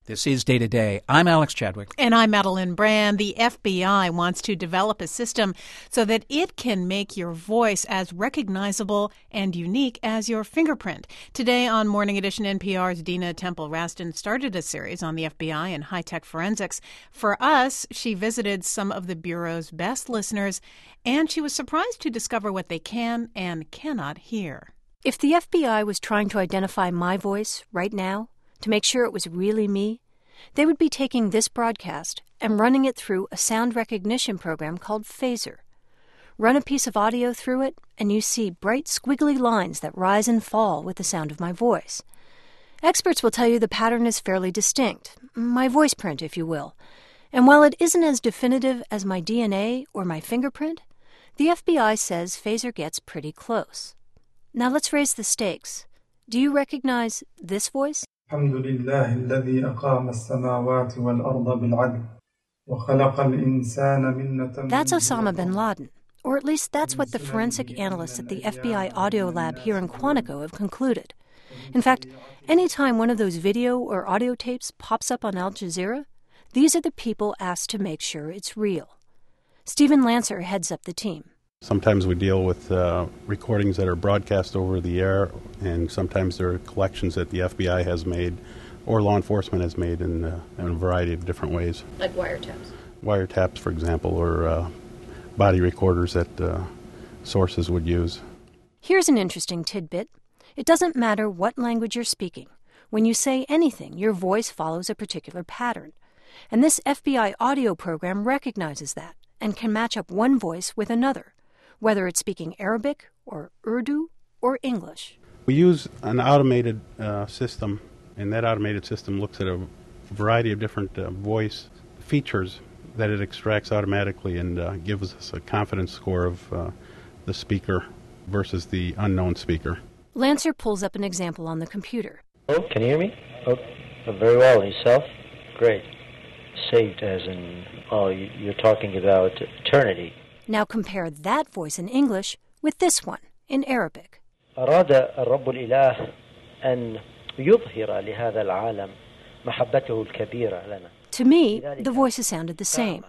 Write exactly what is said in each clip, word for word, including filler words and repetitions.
This is Day to Day. I'm Alex Chadwick. And I'm Madeline Brand. The F B I wants to develop a system so that it can make your voice as recognizable and unique as your fingerprint. Today on Morning Edition, N P R's Dina Temple-Raston started a series on the F B I and high-tech forensics. For us, she visited some of the Bureau's best listeners, and she was surprised to discover what they can and cannot hear. If the F B I was trying to identify my voice right now, to make sure it was really me, they would be taking this broadcast and running it through a sound recognition program called Phaser. Run a piece of audio through it, and you see bright squiggly lines that rise and fall with the sound of my voice. Experts will tell you the pattern is fairly distinct, my voice print, if you will. And while it isn't as definitive as my D N A or my fingerprint, the F B I says Phaser gets pretty close. Now let's raise the stakes. Do you recognize this voice? الحمد لله الذي أقام السماوات والأرض بالعدل وخلق الإنسان من That's Osama bin Laden, or at least that's what the forensic analysts at the F B I audio lab here in Quantico have concluded. In fact, anytime one of those video or audio tapes pops up on Al Jazeera, these are the people asked to make sure it's real. Stephen Lancer heads up the team. Sometimes we deal with uh, recordings that are broadcast over the air, and sometimes there are collections that the F B I has made or law enforcement has made in, uh, in a variety of different ways. Like wiretaps? Wiretaps, for example, or uh, body recorders that uh, sources would use. Here's an interesting tidbit. It doesn't matter what language you're speaking. When you say anything, your voice follows a particular pattern. And this F B I audio program recognizes that and can match up one voice with another, whether it's speaking Arabic or Urdu or English. We use an automated uh, system, and that automated system looks at a variety of different uh, voice features that it extracts automatically and uh, gives us a confidence score of uh, the speaker versus the unknown speaker. Lancer pulls up an example on the computer. Oh, can you hear me? Oh, very well. And yourself? Great. Saved as in, oh, you're talking about eternity. Now compare that voice in English with this one in Arabic. أراد الرب الإله أن يظهر لهذا العالم محبته الكبيرة لنا. To me, the voices sounded the same.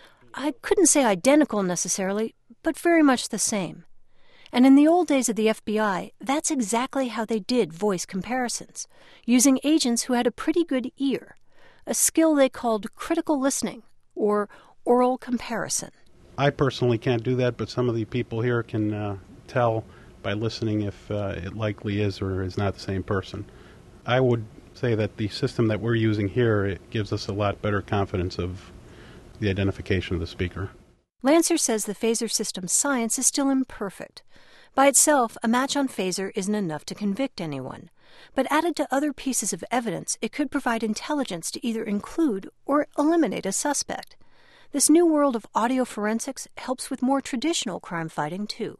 I couldn't say identical necessarily, but very much the same. And in the old days of the F B I, that's exactly how they did voice comparisons, using agents who had a pretty good ear, a skill they called critical listening or oral comparison. I personally can't do that, but some of the people here can uh, tell by listening if uh, it likely is or is not the same person. I would say that the system that we're using here, it gives us a lot better confidence of the identification of the speaker. Lancer says the Phaser system's science is still imperfect. By itself, a match on Phaser isn't enough to convict anyone. But added to other pieces of evidence, it could provide intelligence to either include or eliminate a suspect. This new world of audio forensics helps with more traditional crime fighting, too.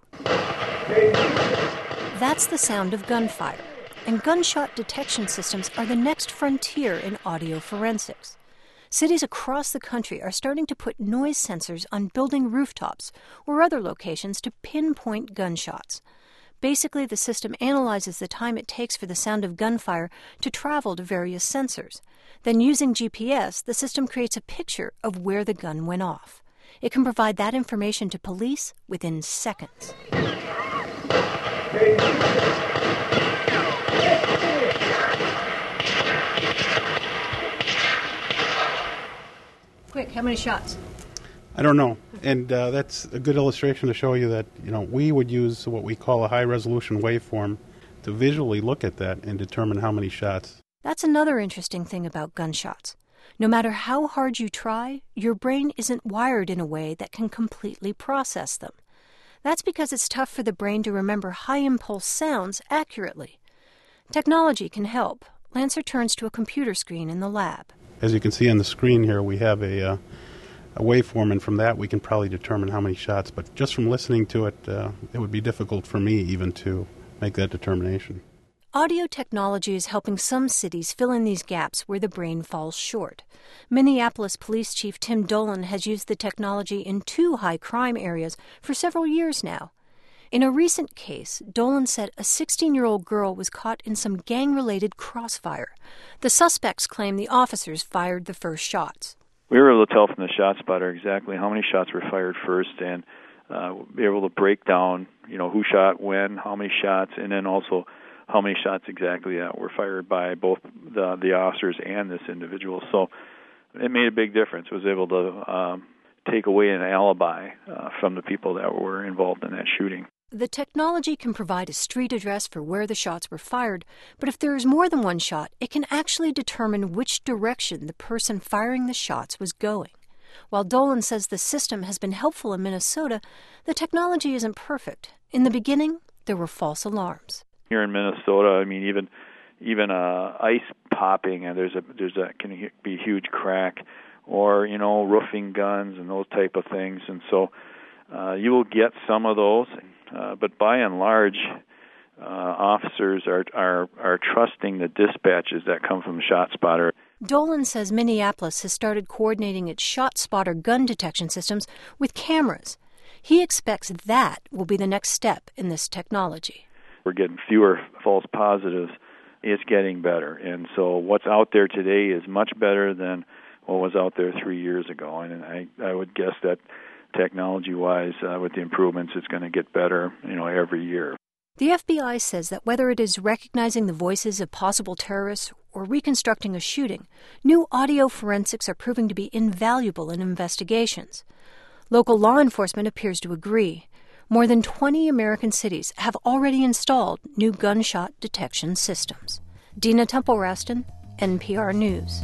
That's the sound of gunfire, and gunshot detection systems are the next frontier in audio forensics. Cities across the country are starting to put noise sensors on building rooftops or other locations to pinpoint gunshots. Basically, the system analyzes the time it takes for the sound of gunfire to travel to various sensors. Then, using G P S, the system creates a picture of where the gun went off. It can provide that information to police within seconds. Quick, how many shots? I don't know. And uh, that's a good illustration to show you that, you know, we would use what we call a high-resolution waveform to visually look at that and determine how many shots. That's another interesting thing about gunshots. No matter how hard you try, your brain isn't wired in a way that can completely process them. That's because it's tough for the brain to remember high-impulse sounds accurately. Technology can help. Lancer turns to a computer screen in the lab. As you can see on the screen here, we have a, uh, a waveform, and from that we can probably determine how many shots. But just from listening to it, uh, it would be difficult for me even to make that determination. Audio technology is helping some cities fill in these gaps where the brain falls short. Minneapolis Police Chief Tim Dolan has used the technology in two high-crime areas for several years now. In a recent case, Dolan said a sixteen-year-old girl was caught in some gang-related crossfire. The suspects claim the officers fired the first shots. We were able to tell from the shot spotter exactly how many shots were fired first, and uh, be able to break down, you know, who shot when, how many shots, and then also how many shots exactly that were fired by both the, the officers and this individual. So it made a big difference. It was able to um, take away an alibi uh, from the people that were involved in that shooting. The technology can provide a street address for where the shots were fired, but if there is more than one shot, it can actually determine which direction the person firing the shots was going. While Dolan says the system has been helpful in Minnesota, the technology isn't perfect. In the beginning, there were false alarms. Here in Minnesota, I mean, even even uh, ice popping, and there's a there's a can be a huge crack, or you know, roofing guns and those type of things, and so uh, you will get some of those. Uh, but by and large, uh, officers are, are are trusting the dispatches that come from ShotSpotter. Dolan says Minneapolis has started coordinating its ShotSpotter gun detection systems with cameras. He expects that will be the next step in this technology. We're getting fewer false positives. It's getting better. And so what's out there today is much better than what was out there three years ago. And I, I would guess that technology-wise, uh, with the improvements, it's going to get better, you know, every year. The F B I says that whether it is recognizing the voices of possible terrorists or reconstructing a shooting, new audio forensics are proving to be invaluable in investigations. Local law enforcement appears to agree. More than twenty American cities have already installed new gunshot detection systems. Dina Temple-Raston, N P R News.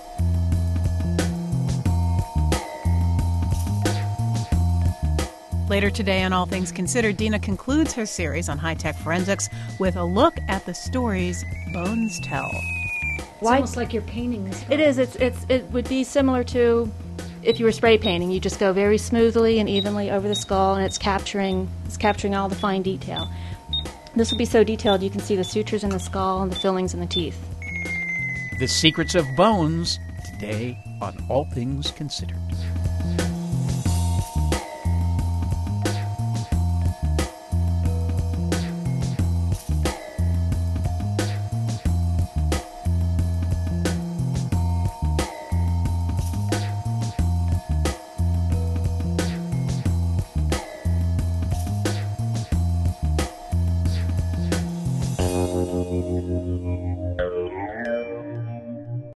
Later today on All Things Considered, Dina concludes her series on high-tech forensics with a look at the stories bones tell. It's Why? almost like you're painting this. It is. It's, it's, it would be similar to if you were spray painting. You just go very smoothly and evenly over the skull, and it's capturing, it's capturing all the fine detail. This will be so detailed you can see the sutures in the skull and the fillings in the teeth. The Secrets of Bones, today on All Things Considered.